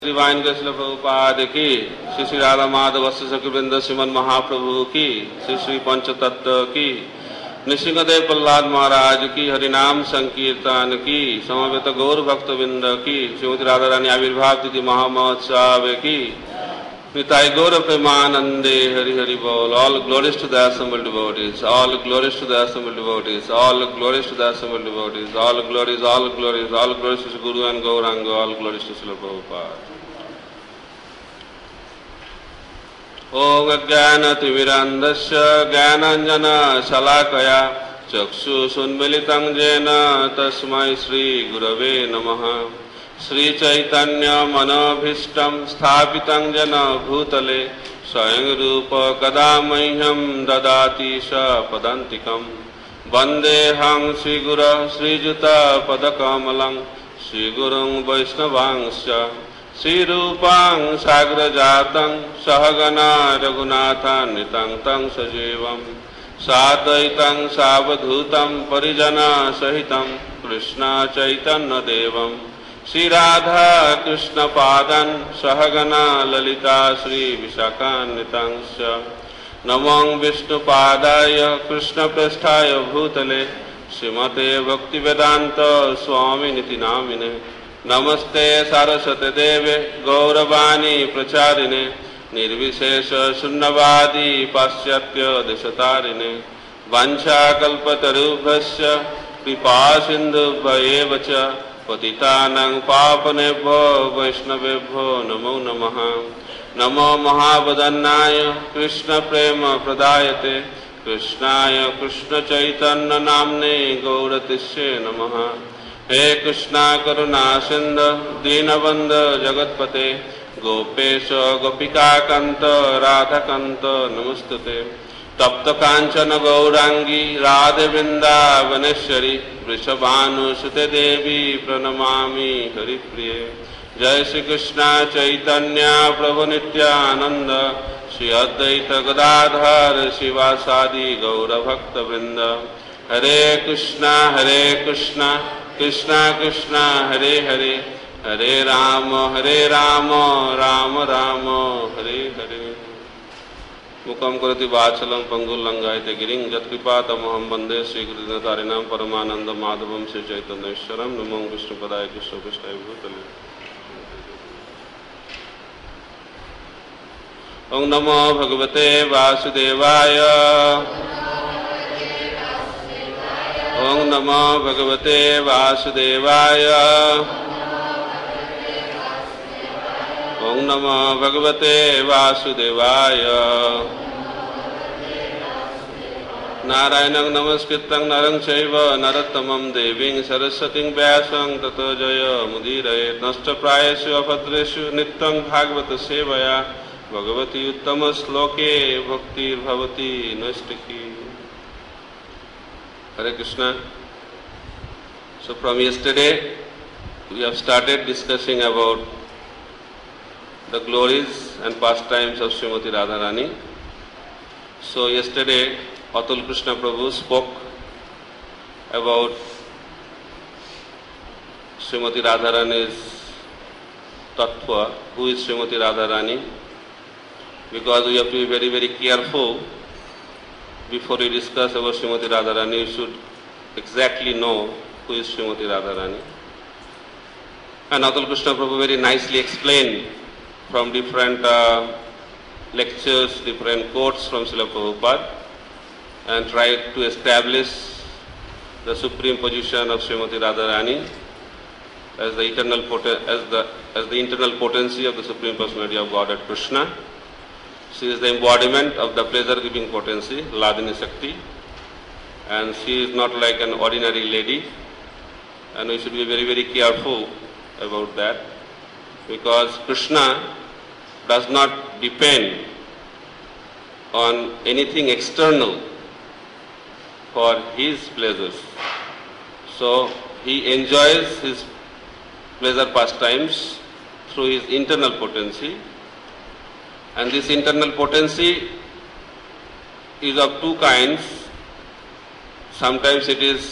Divine Krishna Prabhupada की, श्री श्री राधा माधव सखीवृंद श्रीमन महाप्रभु की, श्री श्री पंचतत्व की, नृसिंहदेव प्रहलाद महाराज की, हरिनाम संकीर्तन की, समवेत गौर भक्तवृंद की, श्रीमती राधा रानी आविर्भाव तिथि महामहोत्सव की, निताय गौर प्रेमानंदे हरि हरि बोल. All glories to the assembled devotees, all glories to the assembled devotees, all glories to the assembled devotees, all glories, all glories, all glories to Guru and Gauranga, all glories to Srila Prabhupada. ओम अज्ञानतिमिरान्धस्य ज्ञानाञ्जना शलाकया चक्षुषुन्मीलितं येन तस्मै श्रीगुरवे नमः. श्रीचैतन्यमनोभीष्टं स्थापितं येन भूतले स्वयं रूप कदा मह्यं ददाति स पदान्तिकं. वन्देऽहं श्रीगुरौ श्रीयुतपदकमलं श्रीगुरुं वैष्णवांश्च श्रीरूपां साग्रजातं सहगना रघुनाथान्वितं तं सजीवं साद्वैतं सावधूतं परिजनसहितं कृष्णचैतन्यदेवं श्रीराधा कृष्णपादान् सहगना ललिता श्रीविशाखान्वितांश्च. नमो विष्णुपादाय कृष्णप्रेष्ठाय भूतले श्रीमते भक्तिवेदान्त स्वामिनिति नामिने. नमस्ते सारस्वते देवे गौरवाणी प्रचारिणे निर्विशेष शून्यवादी पाश्चात्य देशतारिणे. वाञ्छाकल्पतरुभ्यश्च कृपा सिन्धुभ्येव च पतितानां पावनेभ्यो वैष्णवेभ्यो नमो नमः. नमो महावदन्नाय कृष्ण प्रेम प्रदायते कृष्णाय कृष्ण चैतन्य नाम्ने गौरतिष्ये नमः. हे कृष्णा करुणा सिंधु दीनबंधु जगत्पते गोपेश गोपिकाकांत राधाकांत नमस्तुते. तप्त कांचन गौरांगी राधे वृंदावनेश्वरी वृषभानुसुते देवी प्रणमामि हरिप्रिये. जय श्री कृष्ण चैतन्य प्रभु नित्यानंद श्री अद्वैत गदाधर शिवासादि गौर भक्त वृंद. हरे कृष्णा कृष्णा कृष्णा हरे हरे हरे राम राम राम हरे हरे. मुखं करोति वाचालं पंगुं लंघयते गिरिं यत्कृपातमहं वन्दे श्रीगुरुदिनतारिणां परमानंद माधवं श्री चैतन्येश्वरं. नमो विष्णुपदाय कृष्णपृष्ठाय भूतले. ओं नमो भगवते वासुदेवाय. ओं नमो भगवते वासुदेवाय. ओं नमो भगवते वासुदेवाय. नारायणं नमस्कृतं नरं चैव नरोत्तमं देवीं सरस्वतीं व्यासं ततो जयमुदीरयेत्. नष्टप्रायेषु अभद्रेषु नित्यं भागवत सेवया भगवती उत्तम श्लोके भक्तिर्भवति नैष्टिकी. Hare Krishna. So from yesterday we have started discussing about the glories and pastimes of Srimati Radharani. So yesterday Atul Krishna Prabhu spoke about Srimati Radharani's tattva, who is Srimati Radharani, because we have to be very, very careful. Before we discuss about Srimati Radharani, you should exactly know who is Srimati Radharani. And Atul Krishna Prabhu very nicely explained from different lectures, different quotes from Srila Prabhupada, and tried to establish the supreme position of Srimati Radharani as the internal potency of the Supreme Personality of Godhead Krishna. She is the embodiment of the pleasure-giving potency, Hladini Shakti, and she is not like an ordinary lady, and we should be very, very careful about that, because Krishna does not depend on anything external for his pleasures. So he enjoys his pleasure pastimes through his internal potency. And this internal potency is of two kinds. Sometimes it is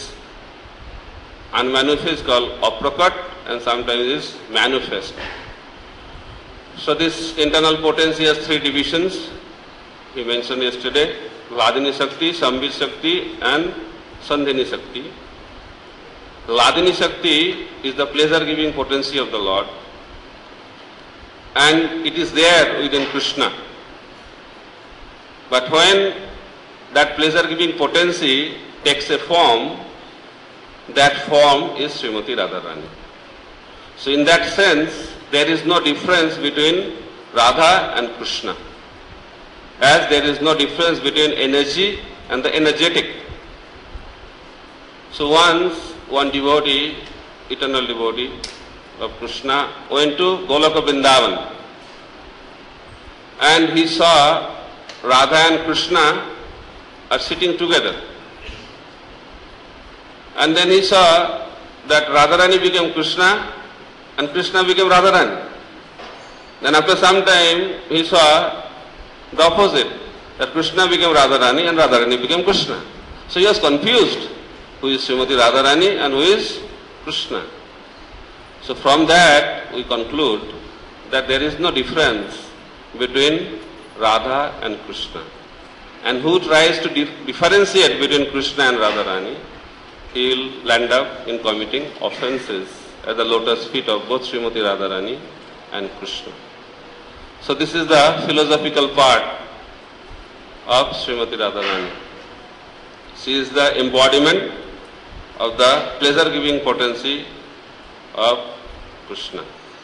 unmanifest, called aprakat, and sometimes is manifest. So this internal potency has three divisions. He mentioned yesterday, Hladini Shakti, Sambit Shakti and Sandhini Shakti. Hladini Shakti is the pleasure-giving potency of the Lord, and it is there within Krishna. But when that pleasure-giving potency takes a form, that form is Srimati Radharani. So in that sense, there is no difference between Radha and Krishna, as there is no difference between energy and the energetic. So once one devotee, eternal devotee of Krishna, went to Goloka Vrindavan, and he saw Radha and Krishna are sitting together. And then he saw that Radharani became Krishna and Krishna became Radharani. Then after some time he saw the opposite, that Krishna became Radharani and Radharani became Krishna. So he was confused, who is Srimati Radharani and who is Krishna. So from that we conclude that there is no difference between Radha and Krishna. And who tries to differentiate between Krishna and Radharani, he will land up in committing offences at the lotus feet of both Srimati Radharani and Krishna. So this is the philosophical part of Srimati Radharani. She is the embodiment of the pleasure-giving potency of Krishna.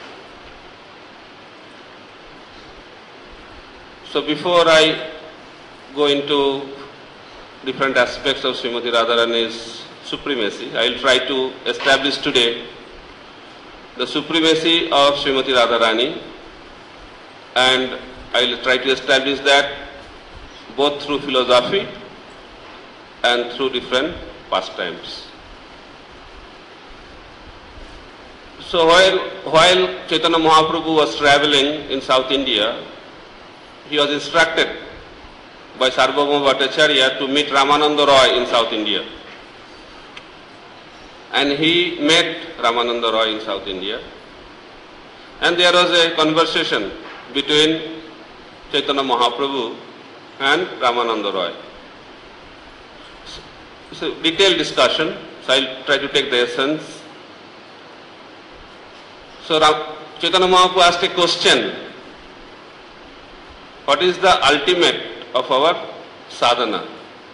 So before I go into different aspects of Srimati Radharani's supremacy, I will try to establish today the supremacy of Srimati Radharani, and I will try to establish that both through philosophy and through different pastimes. So while Chaitanya Mahaprabhu was traveling in South India, he was instructed by Sarvabhauma Bhattacharya to meet Ramananda Roy in South India. And he met Ramananda Roy in South India. And there was a conversation between Chaitanya Mahaprabhu and Ramananda Roy. It's a detailed discussion, so I'll try to take the essence. So Chaitanya Mahaprabhu asked a question: what is the ultimate of our sadhana?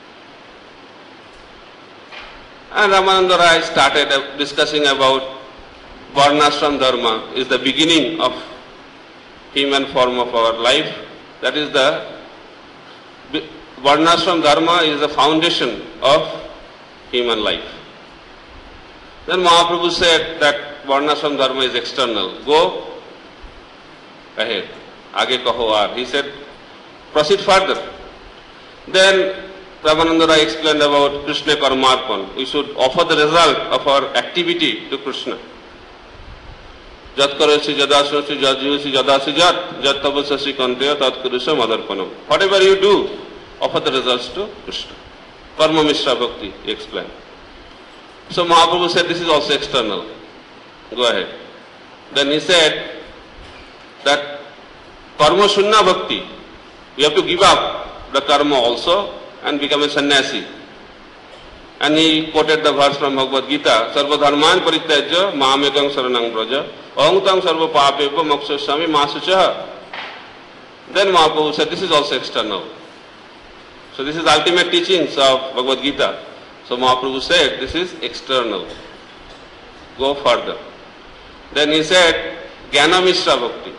And Ramananda Roy started discussing about Varnashram Dharma is the beginning of human form of our life. That is the Varnashram Dharma is the foundation of human life. Then Mahaprabhu said that Varnashram Dharma is external. Go ahead. Aage kaho aar. He said, proceed further. Then Ramananda Roy explained about Krishna Karmarpan. We should offer the result of our activity to Krishna. Jat karasi jadasasi jadjusi jadasi jat jat tabasasi kanteya tat kurusha madarpanam. Whatever you do, offer the results to Krishna. Karma Mishra Bhakti, he explained. So Mahaprabhu said this is also external. Go ahead. Then he said that Karma Shunya Bhakti, we have to give up the karma also and become a sannyasi. And he quoted the verse from Bhagavad Gita, Sarva dharman parityajya mahamekam saranang braja aham tam sarva papeva mokshasami masuchaha. Then Mahaprabhu said this is also external. So this is ultimate teachings of Bhagavad Gita. So Mahaprabhu said this is external. Go further. Then he said Jnana Mishra Bhakti.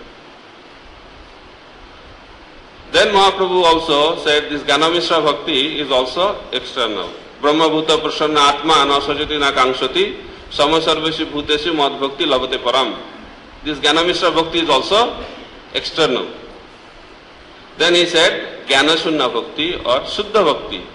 Then Mahaprabhu also said this Jnana Mishra Bhakti is also external. Brahma Bhuta Prasanna Atma Anasajati Na Kangshati Samasarveshi Bhuteshi Mad Bhakti Lavate Param. This Jnana Mishra Bhakti is also external. Then he said Jnana Shunya Bhakti or Shuddha Bhakti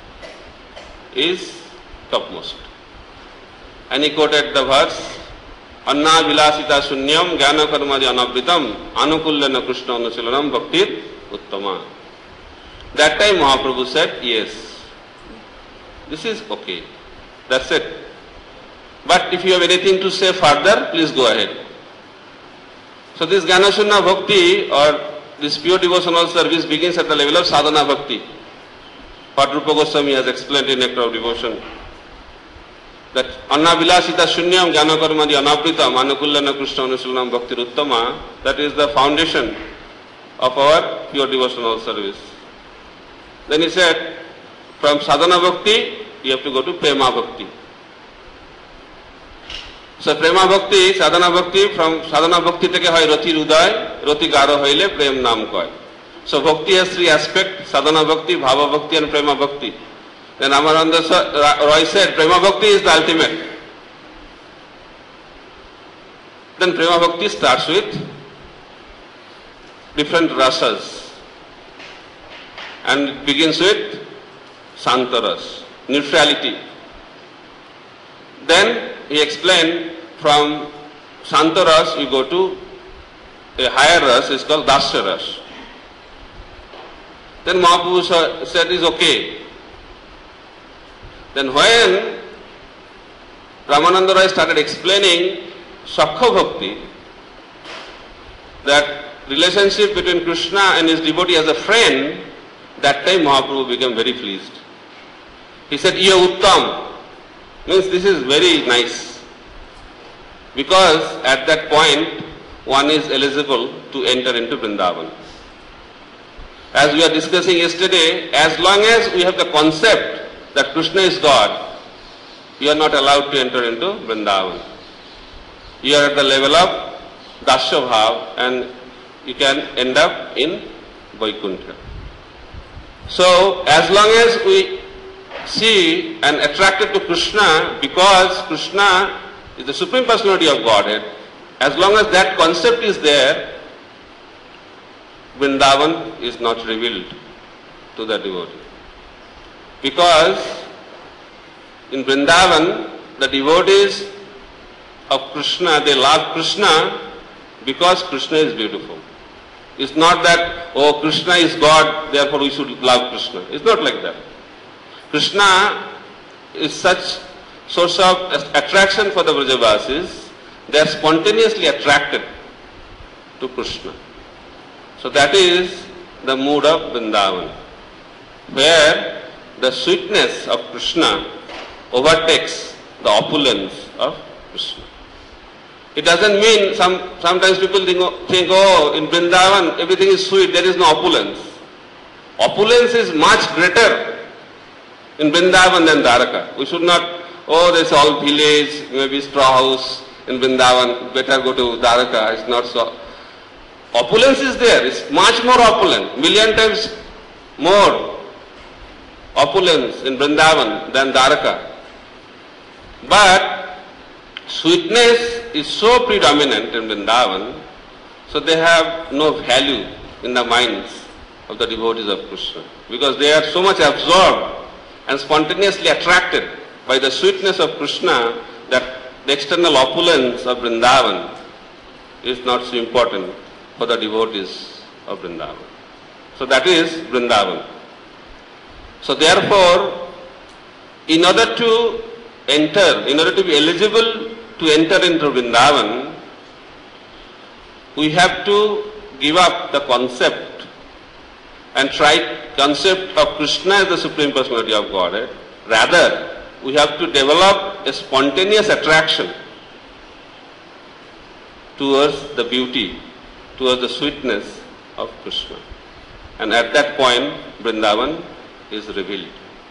is topmost. And he quoted the verse Anna Vilasita Shunyam Jnana Karma Janabritam Anukullana Krishna Anusilanam Bhaktir Uttama. That time Mahaprabhu said, yes, this is okay. That's it. But if you have anything to say further, please go ahead. So this Jnana-Shunya Bhakti or this pure devotional service begins at the level of sadhana bhakti. What Rupa Goswami has explained in Nectar of Devotion. That Annavilasita Shunyam Jnana Karmadi Anapritam Anukullana Krishna Anusulanam Bhakti Ruttama, that is the foundation of our pure devotional service. Then he said, from sadhana bhakti, you have to go to prema bhakti. So prema bhakti, sadhana bhakti, from sadhana bhakti teke hoy rati uday, rati garo hoile prem nam koy. So bhakti has three aspects, sadhana bhakti, bhava bhakti and prema bhakti. Then Amaranda Roy said, prema bhakti is the ultimate. Then prema bhakti starts with different rasas and it begins with santaras, neutrality. Then he explained from santaras you go to a higher ras, is called dasya ras. Then Mahaprabhu said is okay. Then when Ramananda Roy started explaining Sakha Bhakti, that relationship between Krishna and his devotee as a friend, that time Mahaprabhu became very pleased. He said, Iya Uttam, means this is very nice. Because at that point, one is eligible to enter into Vrindavan. As we are discussing yesterday, as long as we have the concept that Krishna is God, you are not allowed to enter into Vrindavan. You are at the level of Dasya Bhav and you can end up in Vaikuntha. So, as long as we see and attracted to Krishna, because Krishna is the Supreme Personality of Godhead, as long as that concept is there, Vrindavan is not revealed to the devotee. Because in Vrindavan, the devotees of Krishna, they love Krishna because Krishna is beautiful. It's not that, oh, Krishna is God, therefore we should love Krishna. It's not like that. Krishna is such source of attraction for the Vrajavasis, they are spontaneously attracted to Krishna. So that is the mood of Vrindavan, where the sweetness of Krishna overtakes the opulence of Krishna. It doesn't mean, sometimes people think, oh, in Vrindavan everything is sweet, there is no opulence. Opulence is much greater in Vrindavan than Dwaraka. We should not, oh, there's all village, maybe straw house in Vrindavan, better go to Dwaraka, it's not so. Opulence is there, it's much more opulent, million times more opulence in Vrindavan than Dwaraka. But sweetness is so predominant in Vrindavan, so they have no value in the minds of the devotees of Krishna, because they are so much absorbed and spontaneously attracted by the sweetness of Krishna that the external opulence of Vrindavan is not so important for the devotees of Vrindavan. So that is Vrindavan. So therefore, in order to be eligible to enter into Vrindavan, we have to give up the concept and concept of Krishna as the Supreme Personality of Godhead. Rather, we have to develop a spontaneous attraction towards the beauty, towards the sweetness of Krishna. And at that point, Vrindavan is revealed.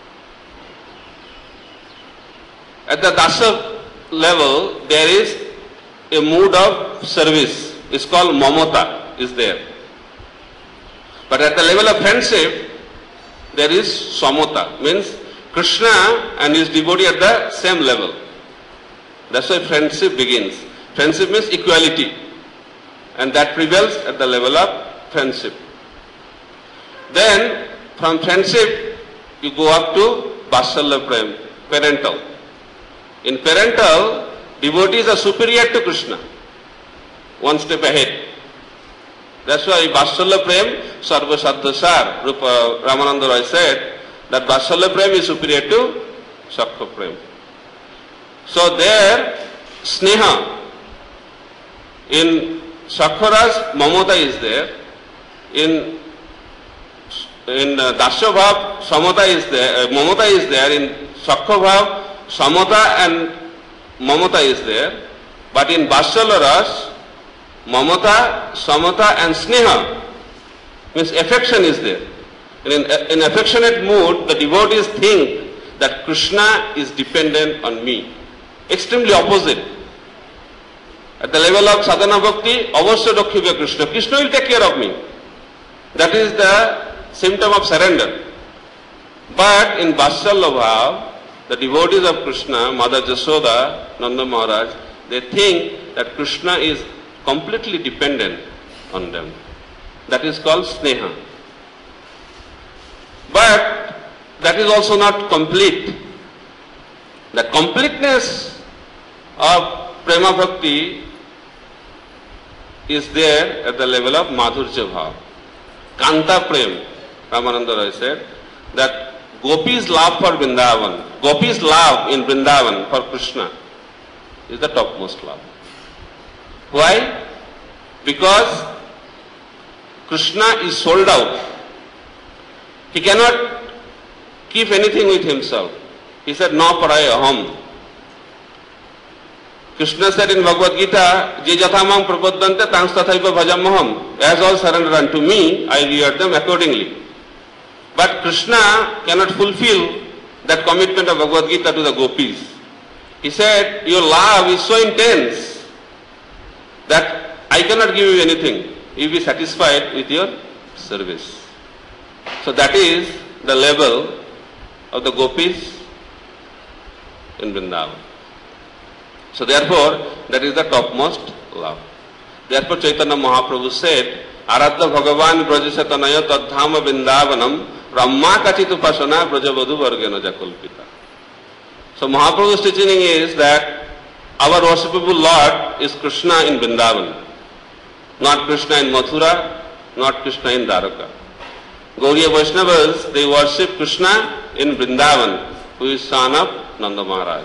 At the Dasa level, there is a mood of service. It's called mamata, is there. But at the level of friendship, there is samata, means Krishna and his devotee at the same level. That's why friendship begins. Friendship means equality, and that prevails at the level of friendship. Then, from friendship, you go up to Vatsalya Prem, parental. In parental, devotees are superior to Krishna, one step ahead. That's why Vatsalya Prem, Sarva Saddhasar, Ramananda Roy said that Vatsalya Prem is superior to Sakha Prem. So there, Sneha in Shakharaj, Mamata is there. In Dasya Bhav, Samata is there, Mamata is there. In Shakha Bhav, Samata and Mamata is there. But in Vatsalya Ras, Mamata, Samata and Sneha, means affection is there. And in affectionate mood, the devotees think that Krishna is dependent on me. Extremely opposite. At the level of sadhana bhakti, avasya rakhibe Krishna. Krishna will take care of me. That is the symptom of surrender. But in Vatsalya Bhav, the devotees of Krishna, Mother Jasoda, Nanda Maharaj, they think that Krishna is completely dependent on them. That is called Sneha. But that is also not complete. The completeness of Prema Bhakti is there at the level of Madhurya Bhav. Kanta Prem, Ramananda Roy said, that Gopi's love for Vrindavan, Gopi's love in Vrindavan for Krishna is the topmost love. Why? Because Krishna is sold out. He cannot keep anything with himself. He said, "Na paray aham." Krishna said in Bhagavad Gita, "Je jathamam prapaddante tang tathaiva bhajamaham." As all surrender unto me, I reward them accordingly. But Krishna cannot fulfill that commitment of Bhagavad Gita to the gopis. He said, "Your love is so intense that I cannot give you anything. You will be satisfied with your service." So that is the level of the gopis in Vrindavan. So therefore, that is the topmost love. Therefore Chaitanya Mahaprabhu said, "Aradha Bhagavan Brajasa Tanaya Tadhama Vrindavanam Ramma Kachitu Pasana Brajavadhu Vargena Jakulpita." So Mahaprabhu's teaching is that our worshipable Lord is Krishna in Vrindavan, not Krishna in Mathura, not Krishna in Dwaraka. Gauriya Vaishnavas, they worship Krishna in Vrindavan, who is son of Nanda Maharaj.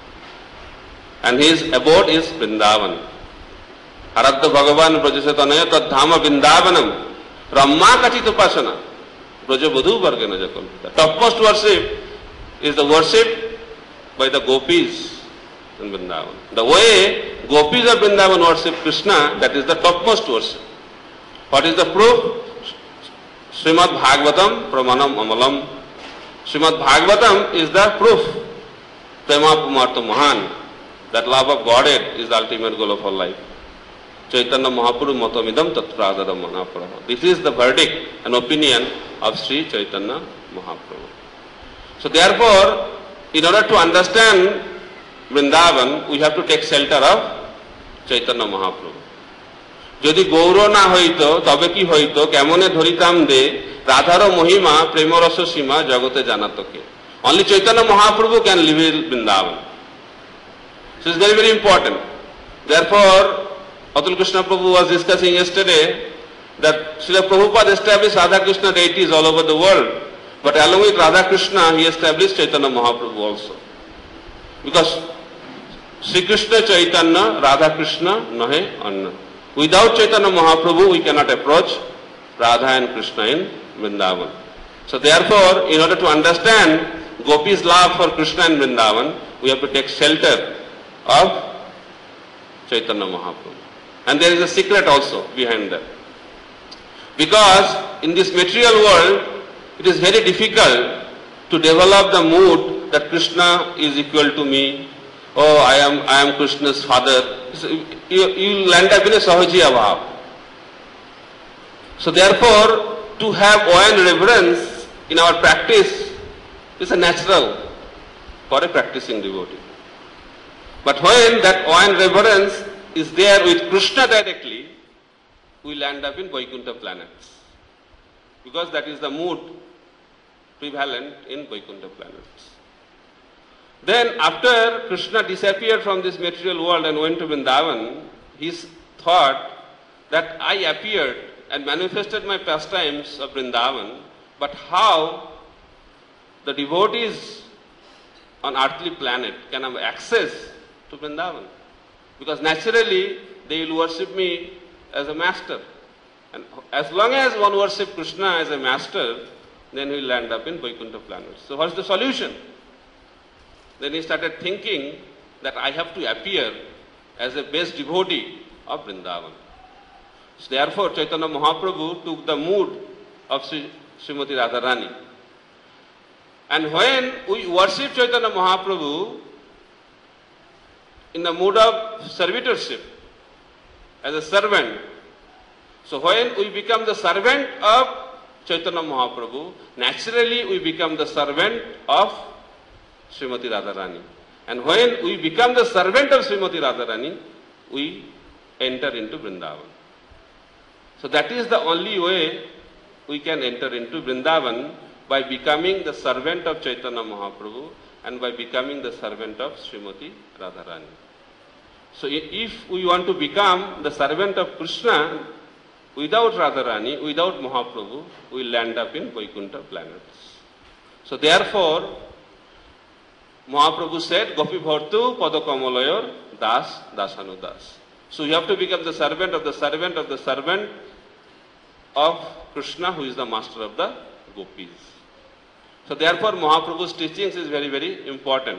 And his abode is Vrindavan. Aradha Bhagavan Brajasatanaya Tadhama Vrindavanam Ramma Kachit Upasana Brajavadhu Vargena Jakalpita. Topmost worship is the worship by the gopis in Vrindavan. The way gopis of Vrindavan worship Krishna, that is the topmost worship. What is the proof? Srimad Bhagavatam Pramanam Amalam. Srimad Bhagavatam is the proof. Prema Pumartha Mahan. That love of Godhead is the ultimate goal of our life. Chaitanya Mahaprabhu Matamidam Tatpradadam Mahaprabhu. This is the verdict and opinion of Sri Chaitanya Mahaprabhu. So therefore, in order to understand Vrindavan, we have to take shelter of Chaitanya Mahaprabhu. যদি গৌর না হইত তবে কি হইত কেমনে ধরিতাম দে রাধার মহিমা প্রেমরস সীমা জগতে জানাতকে. Only Chaitanya Mahaprabhu can live in Vrindavan. So it's very, very important. Therefore, Atul Krishna Prabhu was discussing yesterday that Srila Prabhupada established Radha Krishna deities all over the world. But along with Radha Krishna, he established Chaitanya Mahaprabhu also. Because Sri Krishna Chaitanya, Radha Krishna, nahe anna. Without Chaitanya Mahaprabhu, we cannot approach Radha and Krishna in Vrindavan. So therefore, in order to understand Gopi's love for Krishna in Vrindavan, we have to take shelter of Chaitanya Mahaprabhu. And there is a secret also behind that. Because in this material world, it is very difficult to develop the mood that Krishna is equal to me. Oh, I am Krishna's father. So you land up in a Sahajiya Bhav. So therefore, to have awe and reverence in our practice is a natural for a practicing devotee. But when that awe and reverence is there with Krishna directly, we land up in Vaikuntha planets. Because that is the mood prevalent in Vaikuntha planets. Then after Krishna disappeared from this material world and went to Vrindavan, he thought that I appeared and manifested my pastimes of Vrindavan, but how the devotees on earthly planet can have access to Vrindavan? Because naturally they will worship me as a master. And as long as one worships Krishna as a master, then he will land up in Vaikuntha planet. So what's the solution? Then he started thinking that I have to appear as a best devotee of Vrindavan. So therefore, Chaitanya Mahaprabhu took the mood of Srimati Radharani. And when we worship Chaitanya Mahaprabhu in the mood of servitorship, as a servant, so when we become the servant of Chaitanya Mahaprabhu, naturally we become the servant of Srimati Radharani. And when we become the servant of Srimati Radharani, we enter into Vrindavan. So that is the only way we can enter into Vrindavan, by becoming the servant of Chaitanya Mahaprabhu and by becoming the servant of Srimati Radharani. So if we want to become the servant of Krishna without Radharani, without Mahaprabhu, we will land up in Vaikuntha planets. So therefore, Mahaprabhu said, Gopi Bhartu Padakamalayor Das Dasanudas. So you have to become the servant of the servant of the servant of Krishna, who is the master of the gopis. So therefore Mahaprabhu's teachings is very, very important.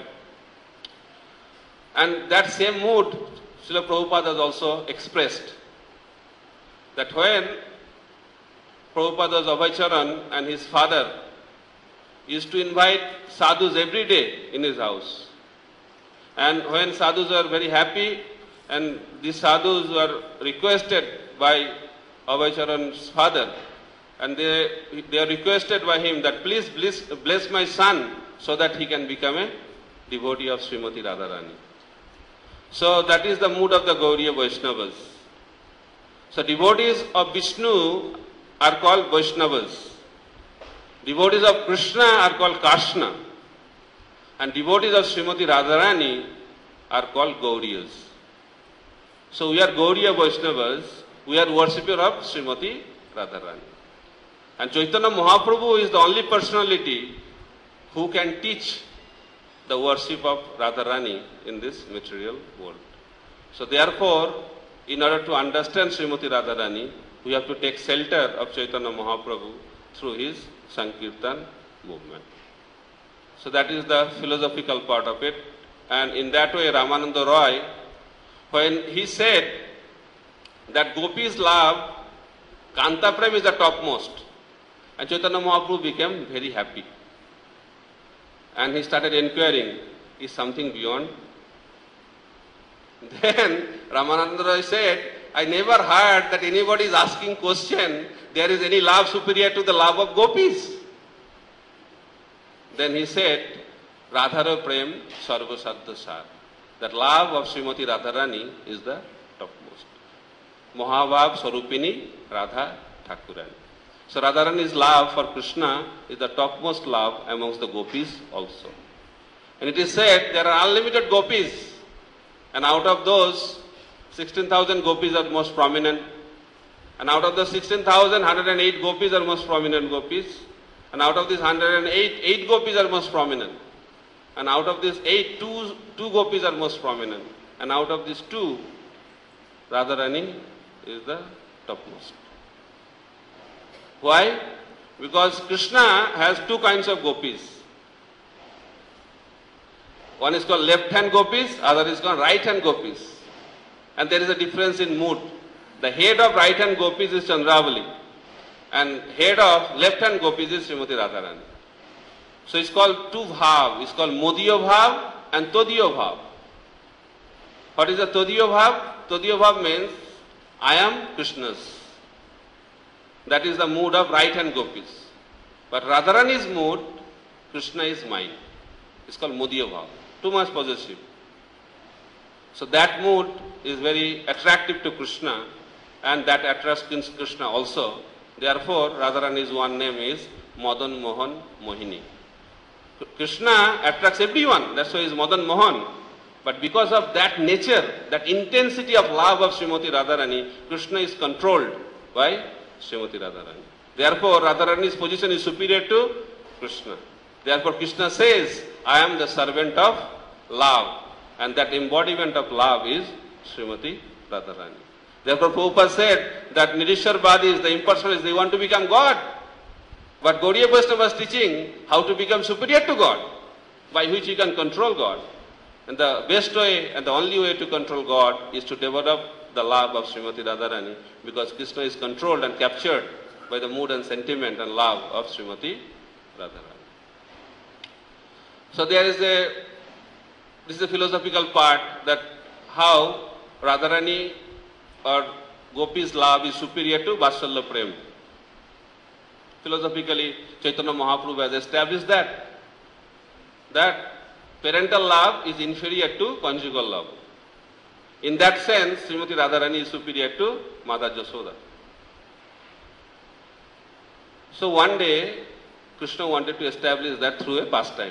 And that same mood Srila Prabhupada has also expressed. That when Prabhupada's Abhaycharan and his father used to invite sadhus every day in his house. And when sadhus are very happy and these sadhus were requested by Abhaycharan's father, and they are requested by him that please bless my son so that he can become a devotee of Srimati Radharani. So that is the mood of the Gauriya Vaishnavas. So devotees of Vishnu are called Vaishnavas. Devotees of Krishna are called Krishna. And devotees of Srimati Radharani are called Gauriyas. So we are Gauriya Vaishnavas, we are worshippers of Srimati Radharani. And Chaitanya Mahaprabhu is the only personality who can teach the worship of Radharani in this material world. So therefore, in order to understand Srimati Radharani, we have to take shelter of Chaitanya Mahaprabhu through his Sankirtan movement. So that is the philosophical part of it. And in that way, Ramananda Roy, when he said that gopis love, Kanta Prem is the topmost. And Chaitanya Mahaprabhu became very happy. And he started inquiring, is something beyond? Then Ramananda Roy said, I never heard that anybody is asking question, there is any love superior to the love of gopis. Then he said, Radhara Prem Sarva Saddha Sar. That love of Srimati Radharani is the topmost. Mahabhav Swarupini Radha Thakurani. So Radharani's love for Krishna is the topmost love amongst the gopis also. And it is said there are unlimited gopis. And out of those, 16,000 gopis are most prominent. And out of the 16,000, 108 gopis are most prominent gopis. And out of these 108, 8 gopis are most prominent. And out of these 8, two gopis are most prominent. And out of these 2, Radharani is the topmost. Why? Because Krishna has 2 kinds of gopis. One is called left-hand gopis, other is called right-hand gopis. And there is a difference in mood. The head of right-hand gopis is Chandravali. And head of left-hand gopis is Srimati Radharani. So it's called 2 bhav. It's called Modiyo bhav and Todiyo bhav. What is the Todiyo bhav? Todiyo bhav means, I am Krishna's. That is the mood of right-hand gopis. But Radharani's mood, Krishna is mine. It's called Modiyo bhav. Too much possessive. So that mood is very attractive to Krishna, and that attracts Krishna also. Therefore, Radharani's one name is Madan Mohan Mohini. Krishna attracts everyone, that's why he is Madan Mohan. But because of that nature, that intensity of love of Srimati Radharani, Krishna is controlled by Srimati Radharani. Therefore, Radharani's position is superior to Krishna. Therefore, Krishna says, I am the servant of love. And that embodiment of love is Srimati Radharani. Therefore, Prabhupada said that Nirishwarvadis, the impersonalists, they want to become God. But Gaudiya Vaishnava is teaching how to become superior to God, by which you can control God. And the best way and the only way to control God is to develop the love of Srimati Radharani, because Krishna is controlled and captured by the mood and sentiment and love of Srimati Radharani. So this is a philosophical part, that how Radharani or Gopi's love is superior to Vatsalya Prem. Philosophically, Chaitanya Mahaprabhu has established that parental love is inferior to conjugal love. In that sense, Srimati Radharani is superior to Mother Jasoda. So one day, Krishna wanted to establish that through a pastime.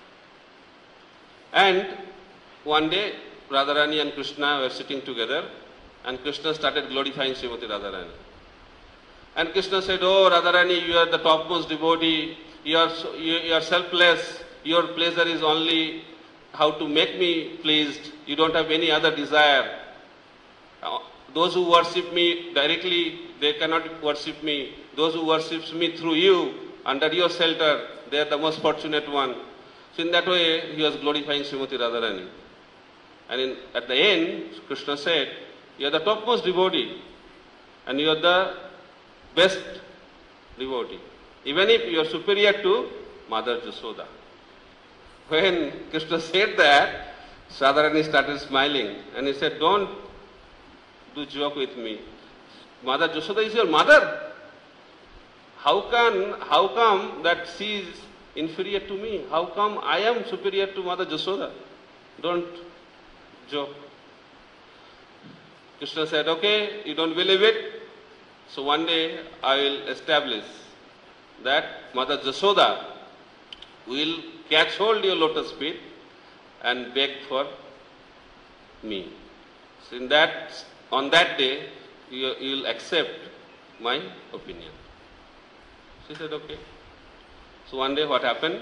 And one day, Radharani and Krishna were sitting together, and Krishna started glorifying Srimati Radharani. And Krishna said, "Oh Radharani, you are the topmost devotee, you are selfless, your pleasure is only how to make me pleased, you don't have any other desire. Those who worship me directly, they cannot worship me. Those who worship me through you, under your shelter, they are the most fortunate one." So in that way, he was glorifying Srimati Radharani. And at the end, Krishna said, "You are the topmost devotee, and you are the best devotee, even if you are superior to Mother Jasoda." When Krishna said that, Radharani started smiling, and he said, "Don't do joke with me. Mother Jasoda is your mother. How come that she is inferior to me? How come I am superior to Mother Jasoda? Don't joke." Krishna said, "Okay, you don't believe it? So one day I will establish that Mother Jasoda will catch hold your lotus feet and beg for me. So on that day, you will accept my opinion." She said, "Okay." So one day what happened?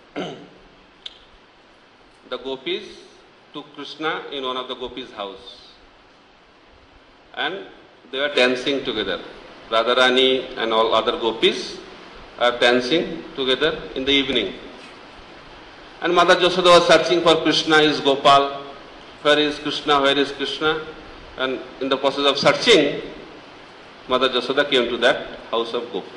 The gopis took Krishna in one of the gopis' house, and they were dancing together. Radharani and all other gopis are dancing together in the evening. And Mother Jasoda was searching for Krishna, is Gopal, where is Krishna, where is Krishna? And in the process of searching, Mother Jasoda came to that house of Gopi.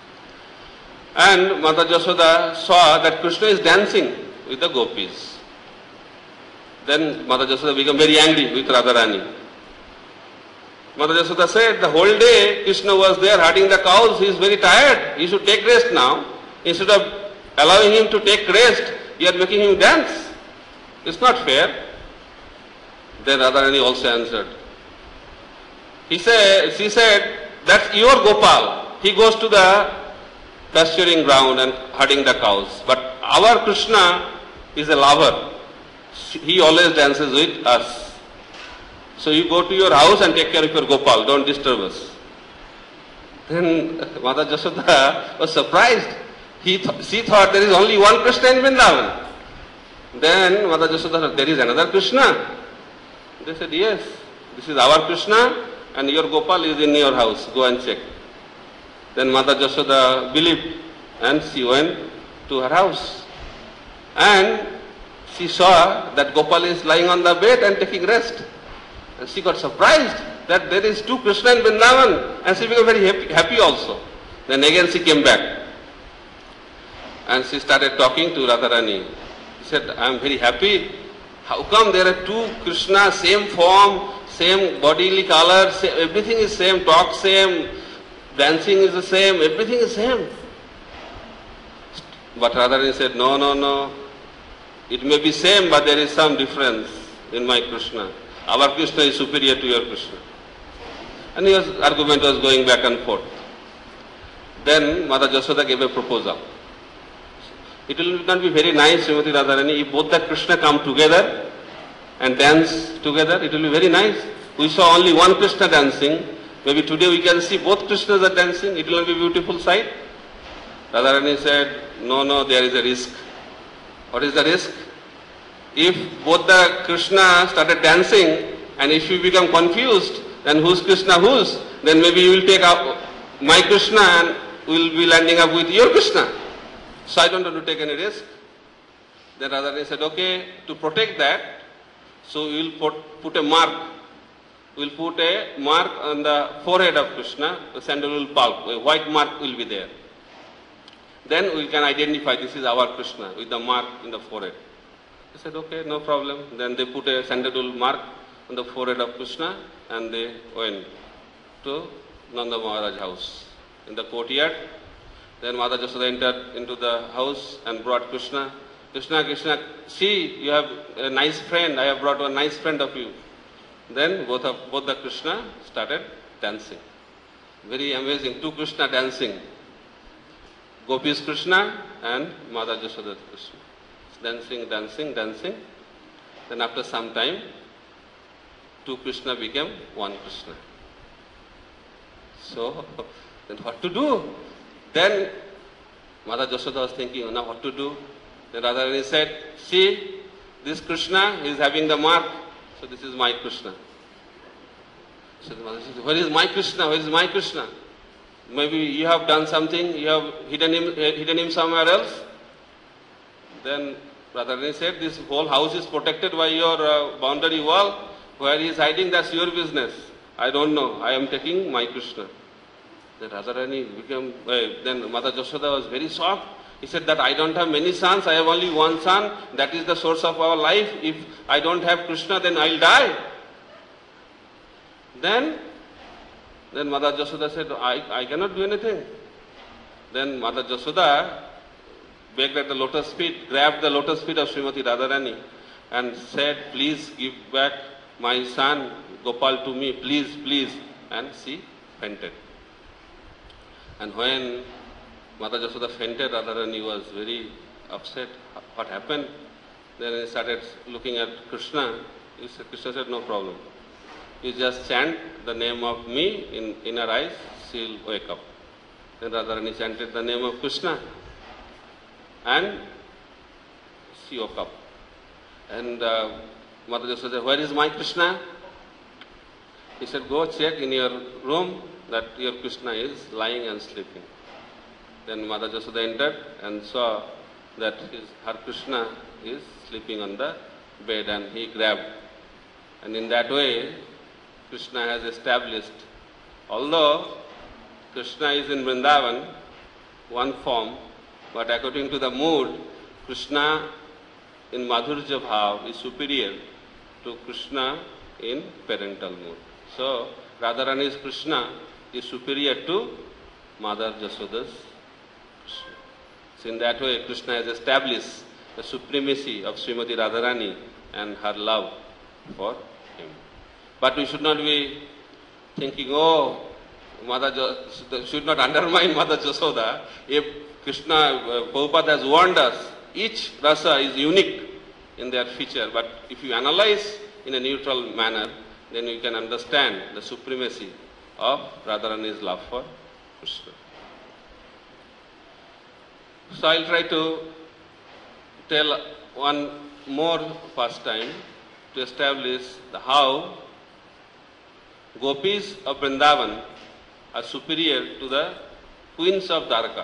And Mother Jasoda saw that Krishna is dancing with the gopis. Then Mother Jasoda became very angry with Radharani. Mother Jasoda said, "The whole day Krishna was there herding the cows, he is very tired, he should take rest now. Instead of allowing him to take rest, you are making him dance. It's not fair." Then Radharani also answered. She said, "That's your Gopal. He goes to the pasturing ground and herding the cows. But our Krishna is a lover. He always dances with us. So you go to your house and take care of your Gopal. Don't disturb us." Then Mother Jasoda was surprised. She thought there is only one Krishna in Vrindavan. Then Mother Jasoda said, "There is another Krishna?" They said, "Yes, this is our Krishna and your Gopal is in your house. Go and check." Then Mother Jasoda believed and she went to her house. And she saw that Gopal is lying on the bed and taking rest. And she got surprised that there is two Krishna in Vrindavan, and she became very happy also. Then again she came back and she started talking to Radharani. She said, "I am very happy. How come there are two Krishna, same form, same bodily color, everything is same, talk same, dancing is the same, everything is same." But Radharani said, No. It may be same, but there is some difference in my Krishna. Our Krishna is superior to your Krishna." And his argument was going back and forth. Then Mother Jasoda gave a proposal. It will not be very nice, Srimati Radharani, if both the Krishna come together and dance together. It will be very nice. We saw only one Krishna dancing. Maybe today we can see both Krishnas are dancing. It will be a beautiful sight. Radharani said, No, there is a risk. What is the risk? If both the Krishna started dancing and if you become confused, Then who's Krishna, whose? Then maybe you will take up my Krishna and we'll be landing up with your Krishna. So I don't want to take any risk. Then Radharani said, okay, to protect that, so we will put a mark. We will put a mark on the forehead of Krishna, the sandalwood pulp, a white mark will be there. Then we can identify this is our Krishna with the mark in the forehead. He said, okay, no problem. Then they put a sandalwood mark on the forehead of Krishna and they went to Nanda Maharaj's house. In the courtyard, then Mata Jasoda entered into the house and brought Krishna. Krishna, Krishna, see, you have a nice friend. I have brought a nice friend of you. Then both the Krishna started dancing. Very amazing. Two Krishna dancing. Gopis Krishna and Mata Jasoda Krishna. Dancing, dancing, dancing. Then after some time, two Krishna became one Krishna. So, then what to do? Then Mata Jasoda was thinking, now what to do? Then Radharani said, see, this Krishna is having the mark, so this is my Krishna. So the mother said, where is my Krishna? Where is my Krishna? Maybe you have done something, you have hidden him somewhere else. Then Radharani said, this whole house is protected by your boundary wall. Where he is hiding, that's your business. I don't know. I am taking my Krishna. Then Radharani became, then Mata Jasoda was very shocked. He said that I don't have many sons, I have only one son. That is the source of our life. If I don't have Krishna, then I'll die. Then Mata Jasoda said, I cannot do anything. Then Mata Jasoda begged at the lotus feet, grabbed the lotus feet of Srimati Radharani and said, please give back my son Gopal to me, please, please. And she fainted. And when Mata Jasoda fainted, Radharani was very upset. What happened? Then he started looking at Krishna. Krishna said, no problem. You just chant the name of me in her eyes, she will wake up. Then Radharani chanted the name of Krishna and she woke up. And Mata Jasoda said, where is my Krishna? He said, go check in your room that your Krishna is lying and sleeping. Then Mata Jasoda entered and saw that her Krishna is sleeping on the bed and he grabbed. And in that way, Krishna has established, although Krishna is in Vrindavan, one form, but according to the mood, Krishna in Madhurya Bhav is superior to Krishna in parental mood. So, Radharani's Krishna is superior to Mother Jasoda's Krishna. So, in that way, Krishna has established the supremacy of Srimati Radharani and her love for him. But we should not be thinking, oh, should not undermine Mother Jasoda. If Krishna, Prabhupada has warned us, each rasa is unique in their feature. But if you analyze in a neutral manner, then you can understand the supremacy of Radharani's love for Krishna. So I'll try to tell one more pastime to establish how Gopis of Vrindavan are superior to the queens of Dwarka.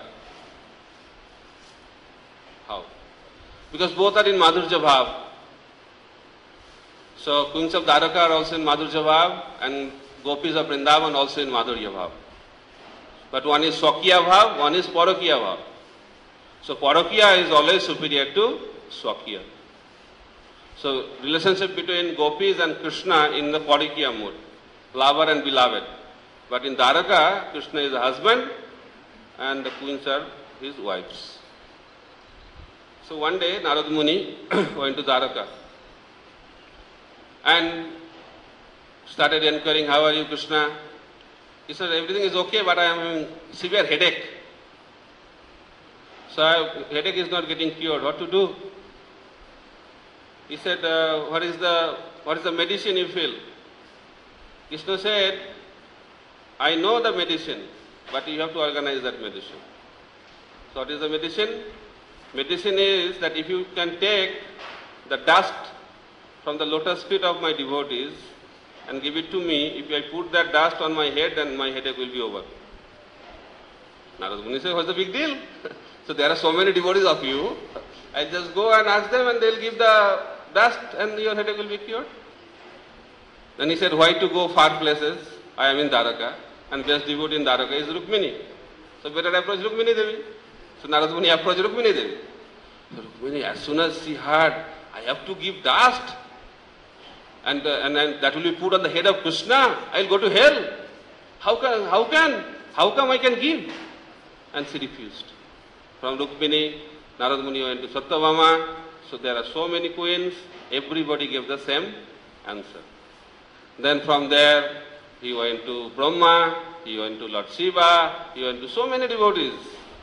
How? Because both are in Madhurya Bhav. So queens of Dwarka are also in Madhurya Bhav and Gopis of Vrindavan also in Madhurya Bhav. But one is Swakiya Bhav, one is Parakiya Bhav. So Parakiya is always superior to Swakiya. So relationship between Gopis and Krishna in the Parakiya mood, lover and beloved. But in Dwarka, Krishna is a husband and the queens are his wives. So one day Narad Muni went to Dwarka and started inquiring, how are you, Krishna? He said, everything is okay, but I am having severe headache. So headache is not getting cured. What to do? He said, what is the medicine you feel? Krishna said, I know the medicine, but you have to organize that medicine. So what is the medicine? Medicine is that if you can take the dust from the lotus feet of my devotees and give it to me. If I put that dust on my head, then my headache will be over. Narad Muni said, what's the big deal? So there are so many devotees of you. I just go and ask them and they'll give the dust and your headache will be cured. Then he said, why to go far places? I am in Dwaraka and best devotee in Dwaraka is Rukmini. So better approach Rukmini Devi. So Narad Muni approached Rukmini Devi. So Rukmini, as soon as she heard, I have to give dust and that will be put on the head of Krishna, I will go to hell. How come I can give? And she refused. From Rukmini, Narad Muni went to Satyabhama. So there are so many queens, everybody gave the same answer. Then from there, he went to Brahma, he went to Lord Shiva, he went to so many devotees.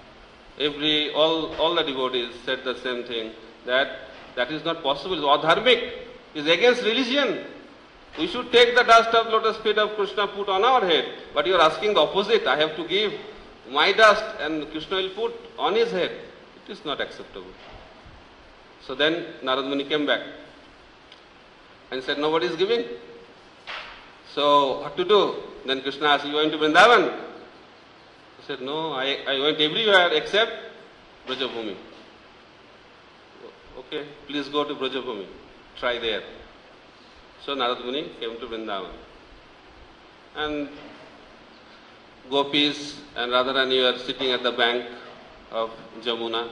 All the devotees said the same thing, that is not possible, it's adharmic, it's against religion. We should take the dust of lotus feet of Krishna, put on our head. But you are asking the opposite, I have to give my dust and Krishna will put on his head. It is not acceptable. So then Narad Muni came back and said, nobody is giving. So what to do? Then Krishna asked, you went to Vrindavan? He said, no, I went everywhere except Brajabhumi. Okay, please go to Brajabhumi. Try there. So Narad Muni came to Vrindavan. And Gopis and Radharani were sitting at the bank of Jamuna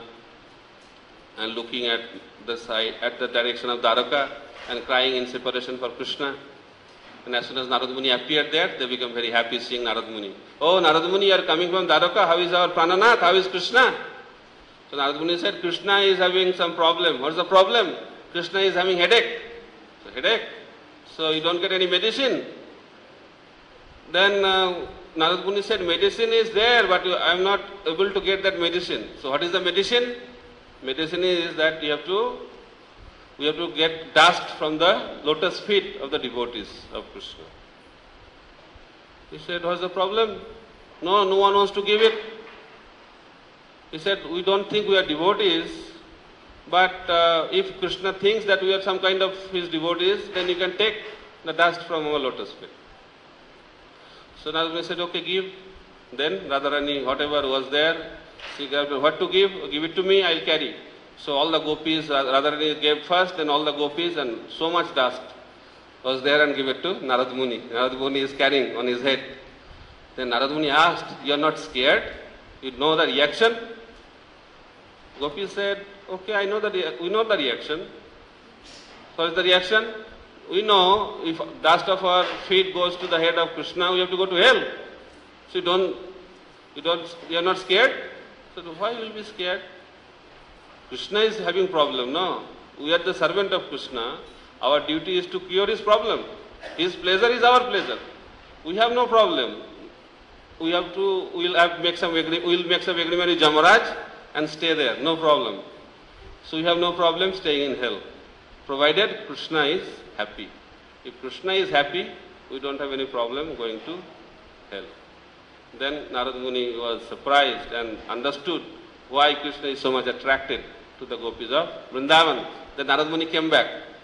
and looking at the side, at the direction of Dwaraka and crying in separation for Krishna. And as soon as Narad Muni appeared there, they became very happy seeing Narad Muni. Oh, Narad Muni, you are coming from Dwaraka. How is our Prananath? How is Krishna? So Narad Muni said, Krishna is having some problem. What's the problem? Krishna is having headache. So headache. So you don't get any medicine. Then Narad Muni said, medicine is there, but I am not able to get that medicine. So what is the medicine? Medicine is that we have to get dust from the lotus feet of the devotees of Krishna. He said, what's the problem? No one wants to give it. He said, we don't think we are devotees, but if Krishna thinks that we are some kind of his devotees, then you can take the dust from our lotus feet. So Narad Muni said, okay, give. Then Radharani, whatever was there, she gave what to give it to me, I'll carry. So all the gopis, Radharani gave first, then all the gopis, and so much dust was there and give it to Narad Muni. Narad Muni is carrying on his head. Then Narad Muni asked, you are not scared? You know the reaction? Gopi said, okay, we know the reaction. What is the reaction? We know if dust of our feet goes to the head of Krishna, we have to go to hell. So you are not scared? So why will you be scared? Krishna is having problem, no? We are the servant of Krishna. Our duty is to cure his problem. His pleasure is our pleasure. We have no problem. We will make some agreement with Jamaraj and stay there, no problem. So we have no problem staying in hell, provided Krishna is happy. If Krishna is happy, we don't have any problem going to hell. Then Narad Muni was surprised and understood why Krishna is so much attracted to the gopis of Vrindavan. Then Narad Muni came back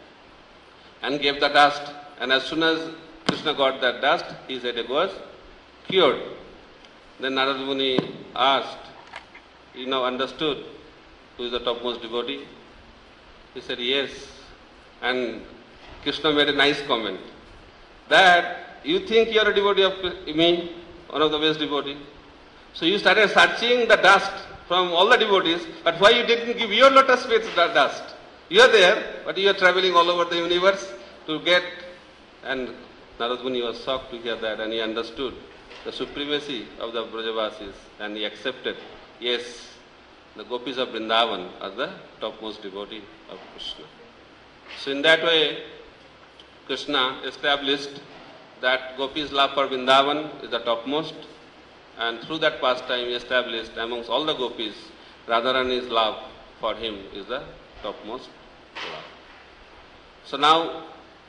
and gave the dust. And as soon as Krishna got that dust, his headache was cured. Then Narad Muni asked, he now understood who is the topmost devotee. He said, yes. And Krishna made a nice comment that you think you are a devotee of me, one of the best devotees. So you started searching the dust from all the devotees, but why you didn't give your lotus feet the dust? You are there, but you are traveling all over the universe to get. And Narad Muni was shocked to hear that, and he understood the supremacy of the Brajavasis, and he accepted, yes, the gopis of Vrindavan are the topmost devotee of Krishna. So in that way, Krishna established that gopis' love for Vrindavan is the topmost, and through that pastime he established amongst all the gopis, Radharani's love for him is the topmost love. So now,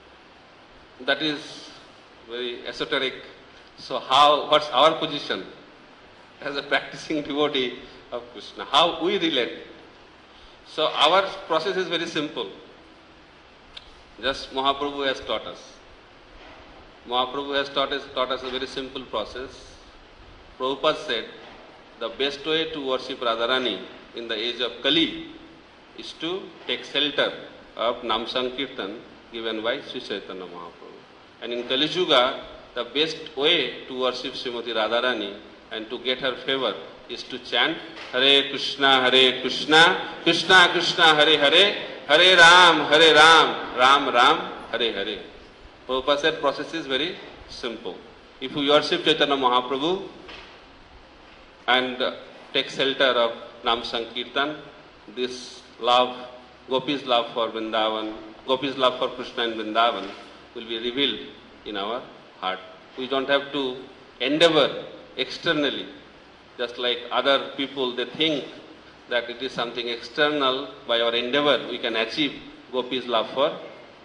that is very esoteric. So what's our position as a practicing devotee of Krishna? How we relate? So our process is very simple. Just Mahaprabhu has taught us. Mahaprabhu has taught us a very simple process. Prabhupada said, the best way to worship Radharani in the age of Kali is to take shelter of Nam Sankirtan given by Sri Chaitanya Mahaprabhu. And in Kali Yuga, the best way to worship Srimati Radharani and to get her favor is to chant Hare Krishna, Krishna Krishna, Hare Hare, Hare Ram, Ram Ram, Hare Hare. Prabhupada said process is very simple. If you worship Chaitanya Mahaprabhu and take shelter of Nam Sankirtan, this love, Gopi's love for Vrindavan, Gopi's love for Krishna in Vrindavan will be revealed in our heart. We don't have to endeavor externally, just like other people, they think that it is something external, by our endeavor we can achieve Gopi's love for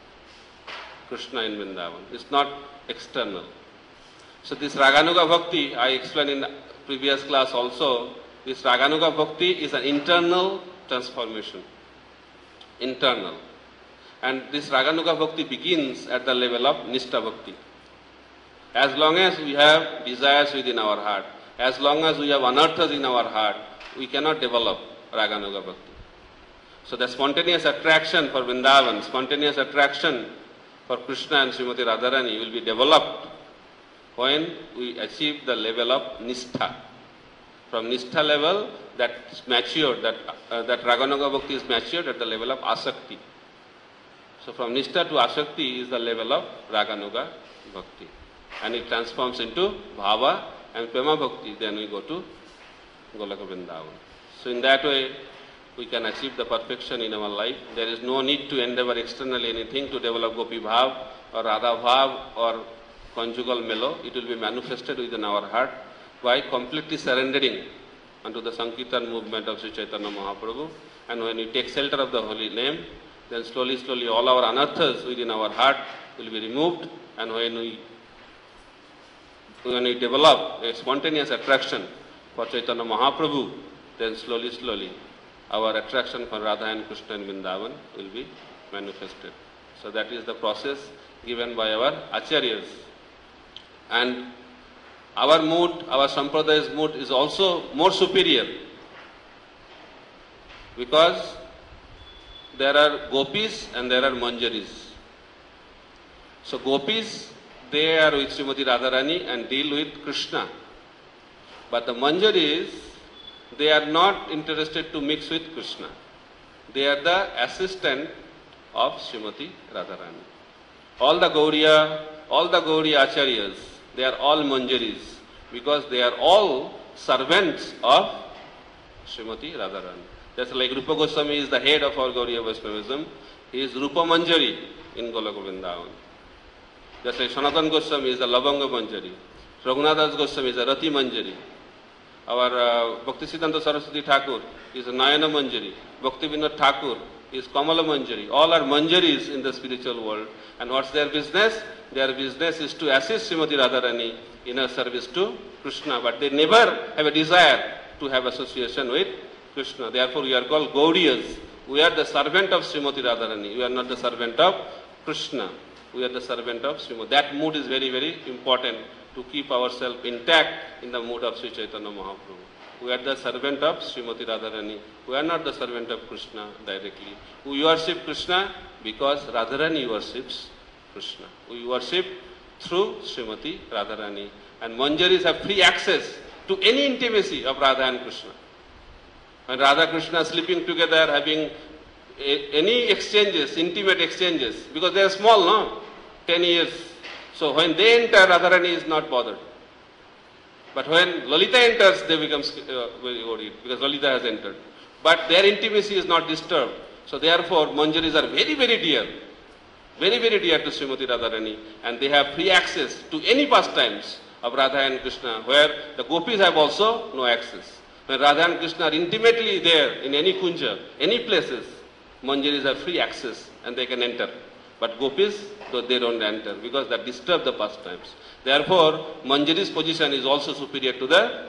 Krishna in Vrindavan. It's not external. So this Raganuga Bhakti, I explained in the previous class also, this Raganuga Bhakti is an internal transformation. Internal. And this Raganuga Bhakti begins at the level of Nishtha Bhakti. As long as we have desires within our heart, as long as we have anarthas in our heart, we cannot develop Raganuga Bhakti. So the spontaneous attraction for Vrindavan, spontaneous attraction for Krishna and Srimati Radharani will be developed when we achieve the level of Nishtha. From Nishtha level, that's matured, that Raganuga Bhakti is matured at the level of Asakti. So from Nishtha to Asakti is the level of Raganuga Bhakti. And it transforms into Bhava and Prema Bhakti, then we go to Golaka Vrindavan. So in that way, we can achieve the perfection in our life. There is no need to endeavor externally anything to develop Gopi Bhav or Radha Bhav or conjugal melo. It will be manifested within our heart by completely surrendering unto the Sankirtan movement of Sri Chaitanya Mahaprabhu. And when we take shelter of the holy name, then slowly, slowly all our anarthas within our heart will be removed. And when we develop a spontaneous attraction for Chaitanya Mahaprabhu, then slowly, slowly our attraction for Radha and Krishna in Vrindavan will be manifested. So that is the process given by our Acharyas. And our mood, our Sampradaya's mood is also more superior, because there are Gopis and there are Manjaris. So Gopis, they are with Srimati Radharani and deal with Krishna. But the Manjaris, they are not interested to mix with Krishna. They are the assistant of Srimati Radharani. All the Gauriya Acharyas, they are all Manjaris, because they are all servants of Srimati Radharani. Just like Rupa Goswami is the head of our Gauriya Vaishnavism, he is Rupa Manjari in Golaka Vrindavan. Just like Sanatana Goswami is the Lavanga Manjari, Raghunath Goswami is the Rati Manjari, our Bhaktisiddhanta Saraswati Thakur is a Nayana Manjari, Bhaktivinoda Thakur is Kamala Manjari. All are Manjaris in the spiritual world. And what's their business? Their business is to assist Srimati Radharani in her service to Krishna. But they never have a desire to have association with Krishna. Therefore we are called Gauriyas. We are the servant of Srimati Radharani. We are not the servant of Krishna. We are the servant of Srimati. That mood is very, very important to keep ourselves intact in the mood of Sri Chaitanya Mahaprabhu. We are the servant of Srimati Radharani. We are not the servant of Krishna directly. We worship Krishna because Radharani worships Krishna. We worship through Srimati Radharani. And Manjaris have free access to any intimacy of Radha and Krishna. When Radha Krishna sleeping together, having any exchanges, intimate exchanges, because they are small, no? 10 years. So when they enter, Radharani is not bothered. But when Lalita enters, they become very worried, because Lalita has entered. But their intimacy is not disturbed. So therefore, Manjaris are very, very dear. Very, very dear to Srimati Radharani. And they have free access to any pastimes of Radha and Krishna, where the Gopis have also no access. When Radha and Krishna are intimately there in any kunja, any places, Manjaris have free access and they can enter. But Gopis, they don't enter, because that disturb the pastimes. Therefore, Manjari's position is also superior to the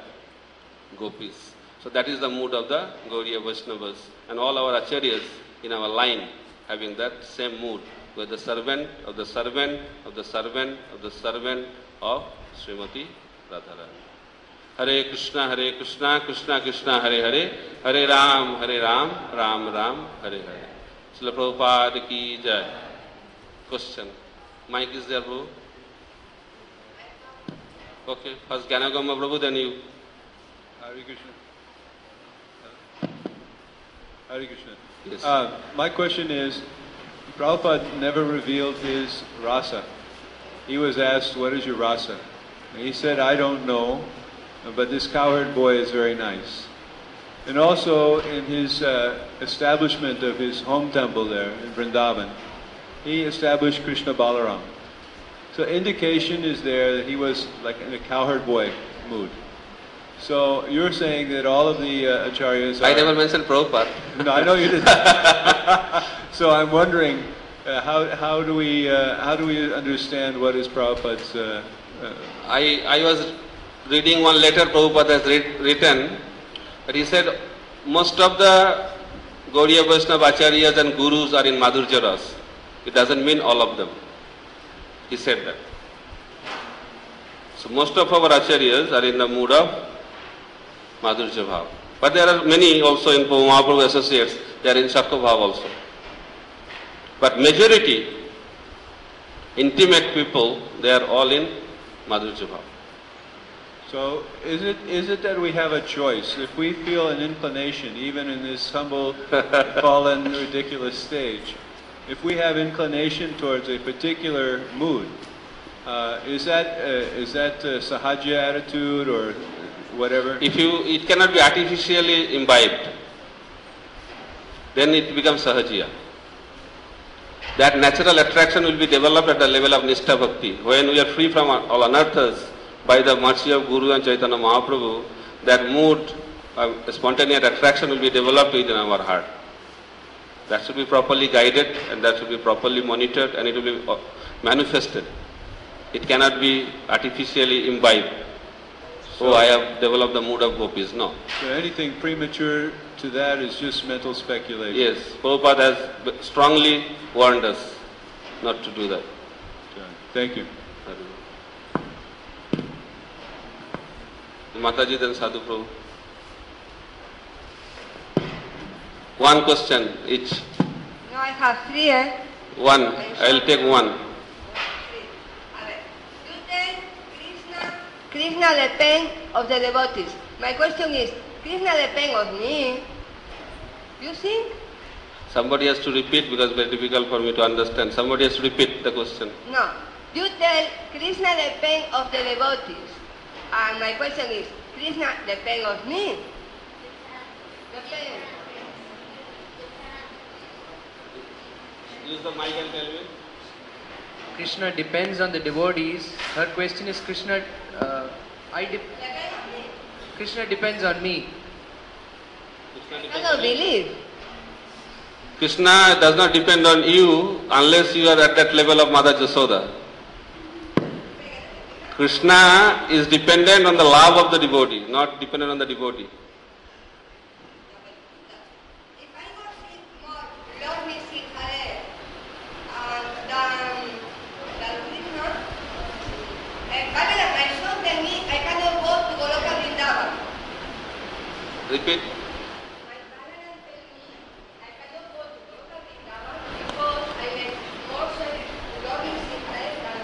Gopis. So that is the mood of the Gauriya Vaishnavas. And all our Acharyas in our line having that same mood We are the servant of the servant of the servant of the servant of Srimati Radharani. Hare Krishna, Krishna Krishna, Hare Hare, Hare Ram, Ram Ram, Hare Hare. Srila Prabhupada ki jai. Question. Mic is there, Prabhu? Okay, first Gyanagama Prabhu, then you. Hare Krishna. Hare Krishna. Yes. My question is, Prabhupada never revealed his rasa. He was asked, what is your rasa? And he said, I don't know, but this cowherd boy is very nice. And also in his establishment of his home temple there in Vrindavan, he established Krishna Balaram. So indication is there that he was like in a cowherd boy mood. So you're saying that all of the acharyas are... I never mentioned Prabhupada. No, I know you didn't. So I'm wondering, how do we understand what is Prabhupada's... I was reading one letter Prabhupada has written, that he said most of the Gaudiya Vaishnava acharyas and gurus are in Madhurya Ras. It doesn't mean all of them. He said that. So most of our acharyas are in the mood of Madhurya Bhav. But there are many also in Mahaprabhu associates, they are in Shakya Bhav also. But majority, intimate people, they are all in Madhurya Bhav. So is it that we have a choice? If we feel an inclination, even in this humble, fallen, ridiculous stage, if we have inclination towards a particular mood, is that sahaja attitude or whatever? It cannot be artificially imbibed. Then it becomes sahajiya. That natural attraction will be developed at the level of Nishtha Bhakti. When we are free from all anarthas, by the mercy of Guru and Chaitanya Mahaprabhu, that mood of spontaneous attraction will be developed within our heart. That should be properly guided and that should be properly monitored and it will be manifested. It cannot be artificially imbibed. So I have developed the mood of gopis. No. So anything premature to that is just mental speculation. Yes, Prabhupada has strongly warned us not to do that. Okay. Thank you. Mataji, then Sadhu Prabhu. One question each. No, I have three, eh? One. I will take one. You tell Krishna depends of the devotees. My question is, Krishna depends of me. You think? Somebody has to repeat because it's very difficult for me to understand. Somebody has to repeat the question. No. You tell Krishna depends of the devotees. And my question is, Krishna depends of me. Depends. Use the mic and tell me. Krishna depends on the devotees. Her question is Krishna Krishna depends on me. I don't believe. Krishna does not depend on you unless you are at that level of Mother Jasoda. Krishna is dependent on the love of the devotee, not dependent on the devotee. If I worship more Lord Nrsimhare than Krishna, my soul tell me I cannot go to Goloka Vrindavan. Repeat. My parents tell me I cannot go to Goloka Vrindavan because I am more service to Lord Nrsimhare than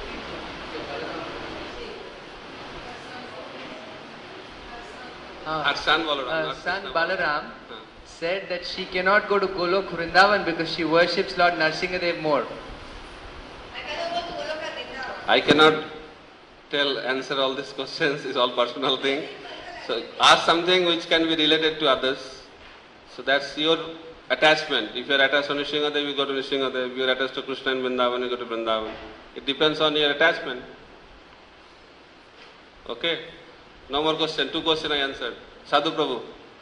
Her son Balaram. Her son Balaram said that she cannot go to Golok Vrindavan because she worships Lord Narsingadev more. I cannot go to Goloka Vrindavan. I cannot answer all these questions. It's all personal thing. So ask something which can be related to others. So that's your attachment. If you are attached to Nrsingadev, you go to Nrsingadev. If you are attached to Krishna and Vrindavan, you go to Vrindavan. It depends on your attachment. Okay? No more question. 2 questions I answered. Sadhu Prabhu.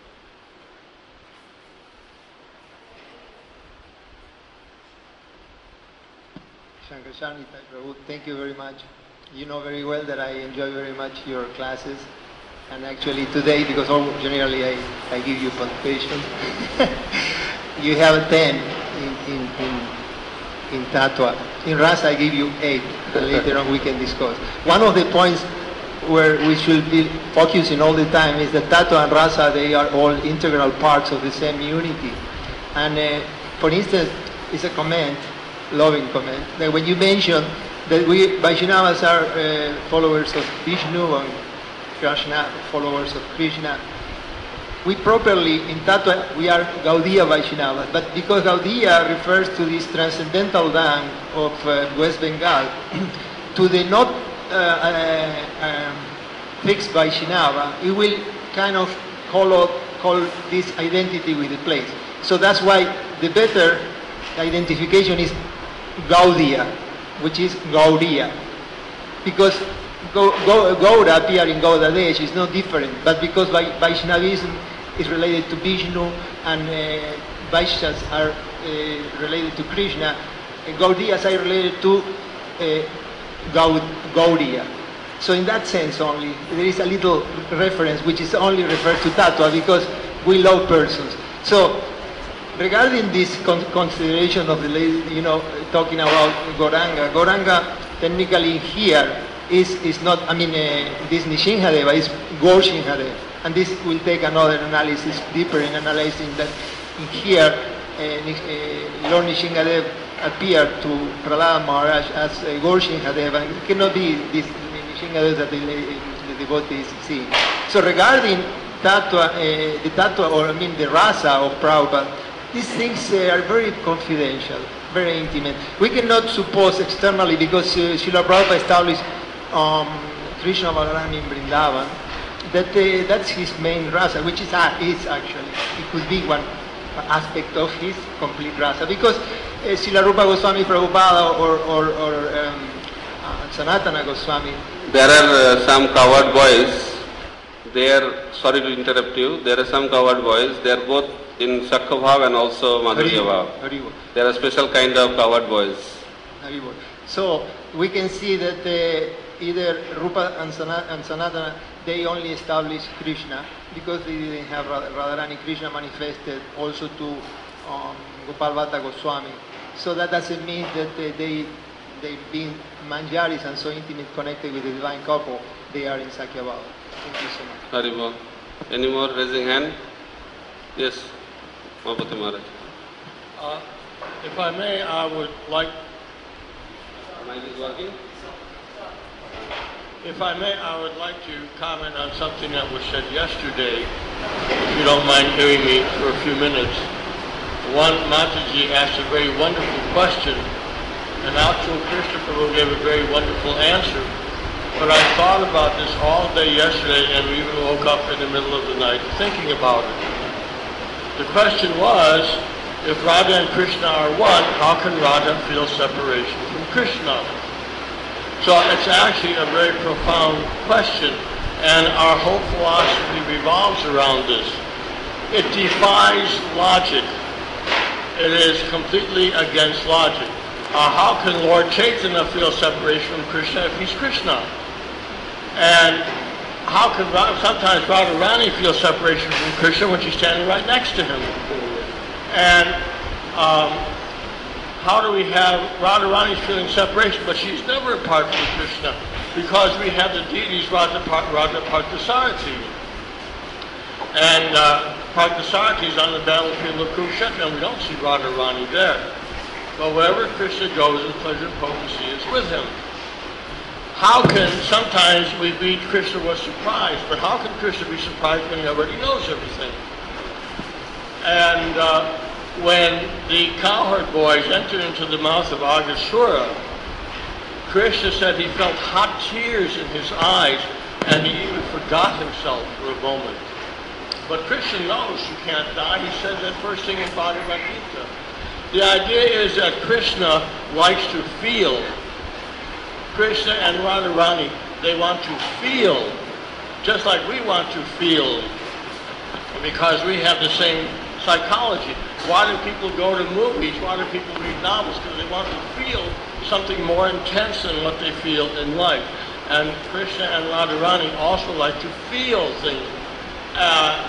Shankarshani Prabhu, thank you very much. You know very well that I enjoy very much your classes. And actually today, because generally I give you punctuation, you have a 10 in Tattva. In Rasa I give you 8, and later on we can discuss. One of the points where we should be focusing all the time is that Tattva and Rasa, they are all integral parts of the same unity. And for instance, it's a comment, loving comment, that when you mention that we Vaishnavas are followers of Vishnu and Krishna, followers of Krishna, we properly, in Tattva, we are Gaudiya Vaishnavas, but because Gaudiya refers to this transcendental land of West Bengal, to the not fixed Vaishnava, it will kind of call this identity with the place. So that's why the better identification is Gaudiya, which is Gaudiya, because Gaura appear in Gauda Desh is no different, but because Vaishnavism is related to Vishnu and Vaishyas are related to Krishna, Gaudiyas are related to Gaudiya. So in that sense only, there is a little reference which is only referred to Tattva because we love persons. So regarding this consideration of the, talking about Gauranga technically here is not, this Nishingadeva is Gaur Shingadeva. And this will take another analysis, deeper in analyzing that in here, Lord Nishingadev appeared to Prahlada Maharaj as Gaur Shingadeva. It cannot be this Nishingadev that the devotees see. So regarding Tattva, the Tattva, or the Rasa of Prabhupada, these things are very confidential, very intimate. We cannot suppose externally, because Srila Prabhupada established Krishna Balaram in Vrindavan, that's his main rasa, which is actually, it could be one aspect of his complete rasa, because Srila Rupa Goswami Prabhupada or Sanatana Goswami. There are some coward boys, sorry to interrupt you, there are some coward boys, they are both in Sakha Bhav and also Madhurya Bhav. There are special kind of coward boys. So we can see that either Rupa and Sanatana, they only established Krishna because they didn't have Radharani. Krishna manifested also to Gopal Bhatta Goswami. So that doesn't mean that they've been Manjaris and so intimate connected with the divine couple. They are in Sakya Bhava. Thank you so much. Haribol. Any more raising hand? Yes, Mahapati Maharaj. If I may, I would like. Mic is working? If I may, I would like to comment on something that was said yesterday, if you don't mind hearing me for a few minutes. One, Mataji asked a very wonderful question, and actual Christopher gave a very wonderful answer. But I thought about this all day yesterday, and we even woke up in the middle of the night thinking about it. The question was, if Radha and Krishna are one, how can Radha feel separation from Krishna? So it's actually a very profound question, and our whole philosophy revolves around this. It defies logic. It is completely against logic. How can Lord Chaitanya feel separation from Krishna if he's Krishna? And how can sometimes Radharani feel separation from Krishna when she's standing right next to him? And how do we have Radharani's feeling separation, but she's never apart from Krishna? Because we have the deities Radha Parthasarathi. And Parthasarathi is on the battlefield of Kurukshetra, and we don't see Radharani there. But wherever Krishna goes, in pleasure potency is with him. How can, sometimes we read Krishna was surprised, but how can Krishna be surprised when he already knows everything? And when the cowherd boys entered into the mouth of Aghasura, Krishna said he felt hot tears in his eyes, and he even forgot himself for a moment. But Krishna knows you can't die. He said that first thing in Bhagavad Gita. The idea is that Krishna likes to feel. Krishna and Radharani, they want to feel, just like we want to feel, because we have the same psychology. Why do people go to movies? Why do people read novels? Because they want to feel something more intense than what they feel in life. And Krishna and Radharani also like to feel things.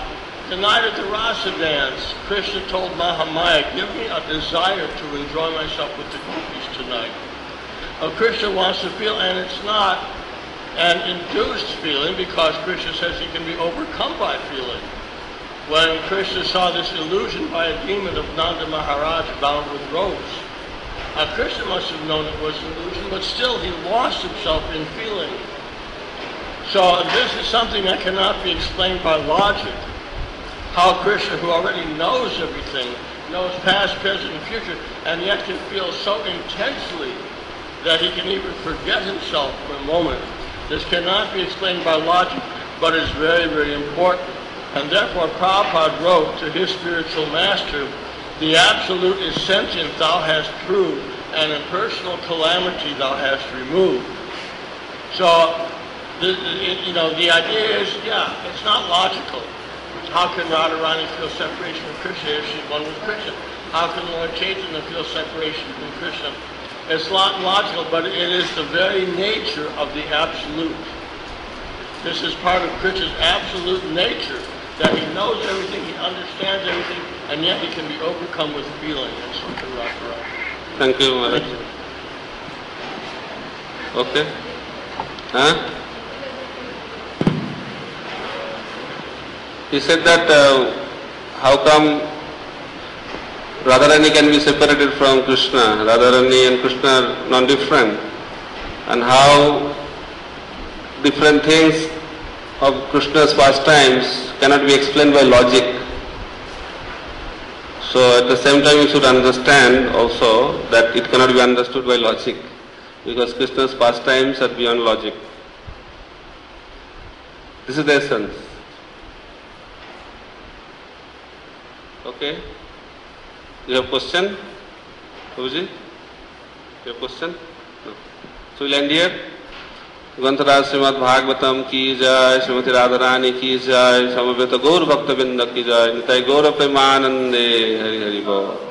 The night of the Rasa dance, Krishna told Mahamaya, give me a desire to enjoy myself with the gopis tonight. Krishna wants to feel, and it's not an induced feeling, because Krishna says he can be overcome by feeling. When Krishna saw this illusion by a demon of Nanda Maharaj bound with ropes, Krishna must have known it was an illusion, but still he lost himself in feeling. So this is something that cannot be explained by logic. How Krishna, who already knows everything, knows past, present, and future, and yet can feel so intensely that he can even forget himself for a moment. This cannot be explained by logic, but is very, very important. And therefore Prabhupada wrote to his spiritual master, the absolute is sentient thou hast proved, and impersonal calamity thou hast removed. So, the idea is, it's not logical. How can Radharani feel separation from Krishna if she's one with Krishna? How can Lord Chaitanya feel separation from Krishna? It's not logical, but it is the very nature of the absolute. This is part of Krishna's absolute nature, that he knows everything, he understands everything, and yet he can be overcome with feeling. And so can Radharani. Thank you, Maharaj. Okay. Huh? He said that how come Radharani can be separated from Krishna? Radharani and Krishna are non-different. And how different things of Krishna's pastimes cannot be explained by logic. So at the same time you should understand also that it cannot be understood by logic, because Krishna's pastimes are beyond logic. This is the essence. Okay? You have question? Prabhuji? You have question? No. So we'll end here. ग्रंथराज Shrimad Bhagavatam की जय, श्रीमती राधारानी की जय, समवेत गौर भक्त बिंद की जय, निताय गौर प्रेमानंदे, हरि हरि बोल।